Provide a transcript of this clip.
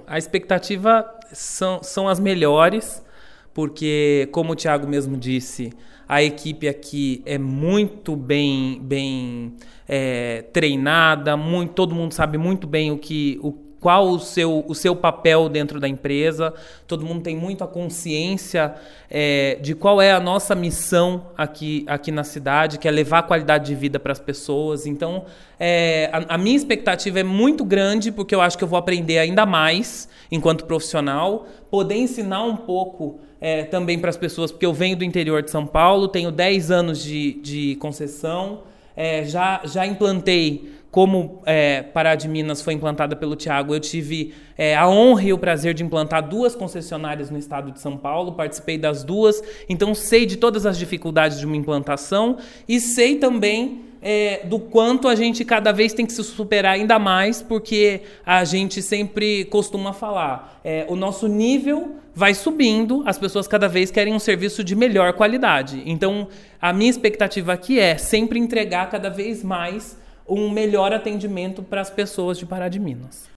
a expectativa são as melhores, porque, como o Thiago mesmo disse, a equipe aqui é muito bem treinada, todo mundo sabe muito bem qual o seu papel dentro da empresa, todo mundo tem muito a consciência de qual é a nossa missão aqui na cidade, que é levar qualidade de vida para as pessoas. Então, a minha expectativa é muito grande, porque eu acho que eu vou aprender ainda mais enquanto profissional, poder ensinar um pouco também para as pessoas, porque eu venho do interior de São Paulo, tenho 10 anos de concessão, já implantei, como Pará de Minas foi implantada pelo Thiago, eu tive a honra e o prazer de implantar 2 concessionárias no estado de São Paulo, participei das 2, então sei de todas as dificuldades de uma implantação e sei também do quanto a gente cada vez tem que se superar ainda mais, porque a gente sempre costuma falar, o nosso nível vai subindo, as pessoas cada vez querem um serviço de melhor qualidade. Então, a minha expectativa aqui é sempre entregar cada vez mais um melhor atendimento para as pessoas de Pará de Minas.